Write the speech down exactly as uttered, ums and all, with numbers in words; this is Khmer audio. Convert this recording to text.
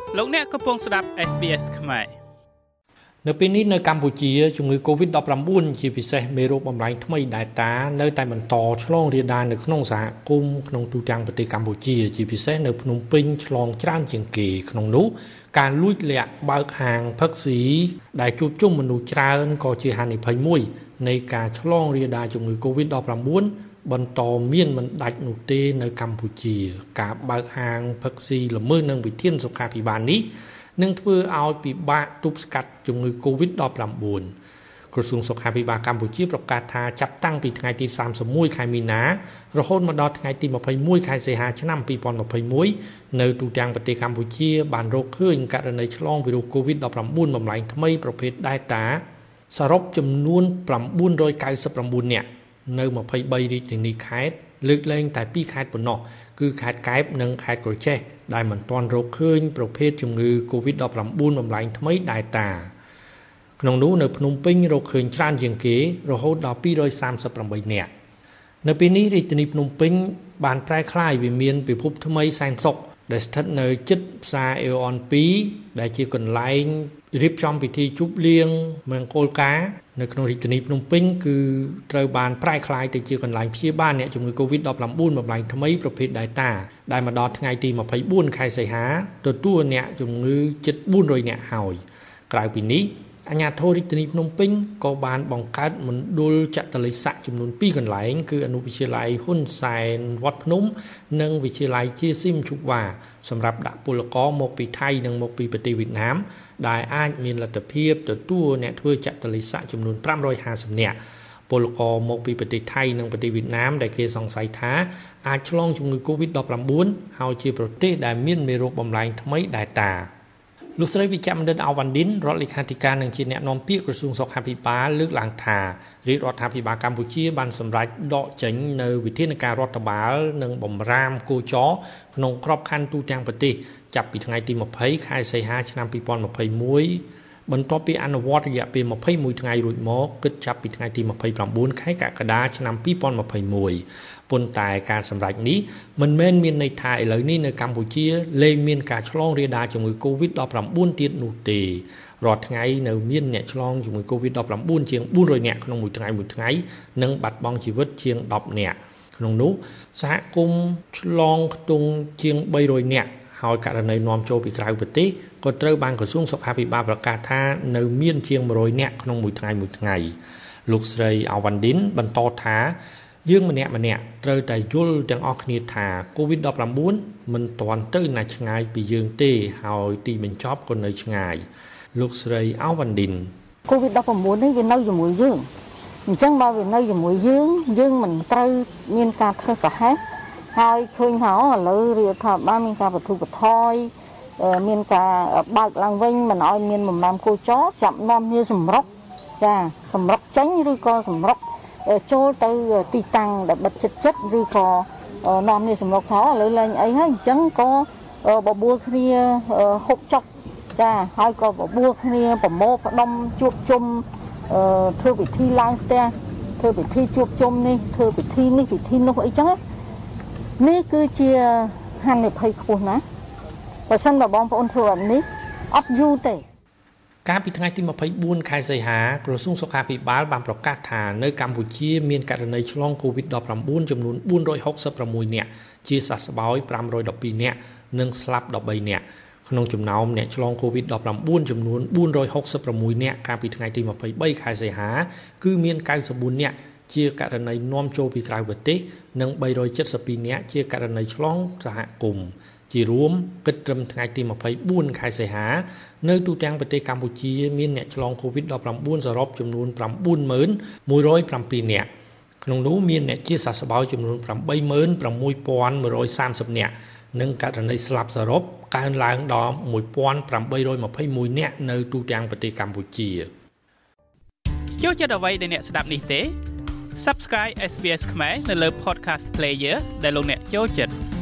លោកអ្នកកំពុងស្ដាប់ เอส บี เอส ខ្មែរនៅពេលនេះនៅកម្ពុជាជំងឺ កូវីដ ដប់ប្រាំបួន ជាពិសេសមេរោគបំលែងថ្មី Delta នៅតែបន្តឆ្លងរាលដាលនៅក្នុងសហគមន៍ក្នុងទូទាំងប្រទេសកម្ពុជាជាពិសេសនៅភ្នំពេញឆ្លងច្រើនជាងគេក្នុងនោះការលួចលាក់បើកហាងផឹកស៊ីដែលជួបជុំមនុស្សច្រើនក៏ជាហានិភ័យមួយនៃការឆ្លងរាលដាលជំងឺ កូវីដ ដប់ប្រាំបួន បន្តមានមិនដាច់នោះទេនៅកម្ពុជាការបើកហាងផឹកស៊ីល្មើសនឹងវិធានសុខាភិបាលនេះនឹងធ្វើឲ្យពិបាកទប់ស្កាត់ជំងឺ កូវីដ ដប់ប្រាំបួន ក្រសួងសុខាភិបាលកម្ពុជាប្រកាសថាចាប់តាំងពីថ្ងៃទីសាមសិបមួយខែមីនារហូតមកដល់ថ្ងៃទីម្ភៃមួយខែសីហាឆ្នាំពីរពាន់ម្ភៃមួយនៅទូទាំងប្រទេសកម្ពុជាបានរកឃើញករណីឆ្លងវីរុស កូវីដ ដប់ប្រាំបួន បំលែងថ្មីប្រភេទ Delta សរុបចំនួន៩រកៅសិប៩នាក់នៅម្ភៃបីរាជធានីខេត្តលើកលែងតែពីរខេត្តប៉ុណ្ណោះគឺខេត្តកែបនិងខេត្តក្រចេះដែលមិនទាន់រកឃើញប្រភេទជំងឺ កូវីដ ដប់ប្រាំបួន បំលែងថ្មី Delta ក្នុងនោះនៅភ្នំពេញរកឃើញច្រើនជាងគេរហូតដល់ពីររយសាមសិបប្រាំបីនាក់នៅពេលនេះរាជធានីភ្នំពេញបានប្រែក្លាយវាមានពិភពថ្មីសែនសុខដែលស្ថិតនៅជិតផ្សារអេអនពីរដែលជាកន្លែងរៀបចំពិធីជប់លៀងមង្គលការនៅក្នុងរាជធានីភ្នំពេញគឺត្រូវបានប្រែក្លាយទៅជាកន្លែងព្យាបាលអ្នកជំងឺ កូវីដ ដប់ប្រាំបួន បំលែងថ្មីប្រភេទ Delta ដែលមកដល់ថ្ងៃទីម្ភៃបួនខែសីហាទទួលអ្នកជំងឺជិតបួនរយនាក់ហើយក្រៅពីនេះអាជ្ញាធររាជធានីភ្នំពេញក៏បានបង្កើតមណ្ឌលចតុលេខចំនួនពីរកន្លែងគឺអនុវិទ្យាល័យហ៊ុនសែនវត្តភ្នំនិងវិទ្យាល័យជាស៊ីមជូវ៉ាសម្រាប់ដាក់ពលករមកពីថៃនិងមកពីប្រទេសវៀតណាមដែលអាចមានលទ្ធភាពទទួលអ្នកធ្វើចតុលេខចំនួនប្រាំរយហាសិបនាក់ពលករមកពីប្រទេសថៃនិងប្រទេសវៀតណាមដែលគេសង្ស័យថាអាចឆ្លងជំងឺ កូវីដ ដប់ប្រាំបួន ហើយជាប្រទេសដែលមានមេរោគបំលែងថ្មី Deltaលោកស្រីវិជ្ជបណ្ឌិតអាវ៉ាន់ឌិនរដ្ឋលេខាធិការនិងជាអ្នកនាំពាក្យក្រសួងសុខាភិបាលលើកឡើងថារាជរដ្ឋាភិបាលកម្ពុជាបានសម្រេចដកចេញនៅវិធានការរដ្ឋបាលនិងបំរាមគោចរក្នុងក្របខ័ណ្ឌទូទាំងប្រទេសចាប់ពីថ្ងៃទីម្ភៃខែសីហាឆ្នាំពីរពាន់ម្ភៃមួយបន្ទាប់ពីអនុវត្តរយៈពេលម្ភៃមួយថ្ងៃរួចមកគិតចាប់ពីថ្ងៃទីម្ភៃប្រាំបួនខែកក្កដាឆ្នាំពីរពាន់ម្ភៃមួយប៉ុន្តែការសម្រេចនេះមិនមែនមានន័យថាឥឡូវនេះនៅកម្ពុជាលែងមានការឆ្លងរាលដាលជំងឺ កូវីដ ដប់ប្រាំបួន ទៀតនោះទេរាល់ថ្ងៃនៅមានអ្នកឆ្លងជំងឺ កូវីដ ដប់ប្រាំបួន ជាងបួនរយនាក់ក្នុងមួយថ្ងៃមួយថ្ងៃនិងបាត់បង់ជីវិតជាងដប់នាក់ក្នុងនោះសហគមន៍ឆ្លងខ្ទង់ជាងបីរយនាក់ហើយករណីនាំចូលពីក្រៅប្រទេសក៏ត្រូវបានក្រសួងសុខាភិបាលប្រកាសថានៅមានជាងមួយរយនាក់ក្នុងមួយថ្ងៃមួយថ្ងៃលោកស្រីអាវ៉ាន់ឌិនបន្តថាយើងម្នាក់ម្នាក់ត្រូវតែយល់ទាំងអស់គ្នាថា កូវីដ ដប់ប្រាំបួន មិនទាន់ទៅណាឆ្ងាយពីយើងទេហើយទីបញ្ចប់ក៏នៅឆ្ងាយលោកស្រីអាវ៉ាន់ឌិនកូវីដ ដប់ប្រាំបួន នេះវានៅជាមួយយើងអញ្ចឹងបើវានៅជាមួយយើងយើងមិនត្រូវមានការធ្វើប្រហែសហើយឃើញថាឥឡូវរដ្ឋាភិបាលមានការបទុបថយមានការបើកឡើងវិញមិនឲ្យមានបំរាមគោចរចាប់នាំគ្នាសម្រុកចាសម្រុកចេញឬក៏សម្រុកចូលទៅទីតាំងដែលបិទចិត្តចិត្តឬក៏នាំគ្នាសម្រុកថោឥឡូវឡើងអីហើយអញ្ចឹងក៏បបួលគ្នាហូបចុកចាហើយក៏បបួលគ្នាប្រមូលផ្ដុំជួបជុំធ្វើពិធីឡើងផ្ទះធ្វើពិធីជួបជុំនេះធ្វើពិធីនេះពិធីនោះអីចឹងនេះគឺជាហានិភ័យខ្ពស់ណាស់បើសិនបើបងប្អូនធ្វើបែបនេះអត់យូរទេកាលពីថ្ងៃទីម្ភៃបួនខែសីហាក្រសួងសុខាភិបាលបានប្រកាសថានៅកម្ពុជាមានករណីឆ្លង កូវីដ ដប់ប្រាំបួន ចំនួនបួនរយហុកសិបប្រាំមួយនាក់ជាសះស្បើយប្រាំរយដប់ពីរនាក់និងស្លាប់ដប់បីនាក់ក្នុងចំណោមអ្នកឆ្លង កូវីដ ដប់ប្រាំបួន ចំនួនបួនរយហុកសិបប្រាំមួយនាក់កាលពីថ្ងៃទីម្ភៃបីខែសីហាគឺមានកៅសិបបួននាក់ជាករណីនាំចូលពីក្រៅប្រទេសនិងបីរយចិតសិបពីរនាក់ជាករណីឆ្លងសហគមន៍ជារួមគិតត្រឹមថ្ងៃទីម្ភៃបួនខែសីហានៅទូទាំងប្រទេសកម្ពុជាមានអ្នកឆ្លង កូវីដ ដប់ប្រាំបួន សរុបចំនួនប្រាំបួនម៉ឺនមួយរយប្រាំពីរនាក់ក្នុងនោះមានអ្នកជាសះស្បើយចំនួនប្រាំបីម៉ឺនប្រាំមួយពាន់មួយរយសាមសិបនាក់និងករណីស្លាប់សរុបកើនឡើងដល់មួយពាន់ប្រាំបីរយម្ភៃមួយនាក់នៅទូទាំងប្រទេសកម្ពុជាចូលចិត្តអ្វីដែលអ្នកស្ដាប់នេះទេ Subscribe เอส บี เอส ខ្មែរនៅលើ Podcast Player ដែលលោកអ្នកចូលចិត្ត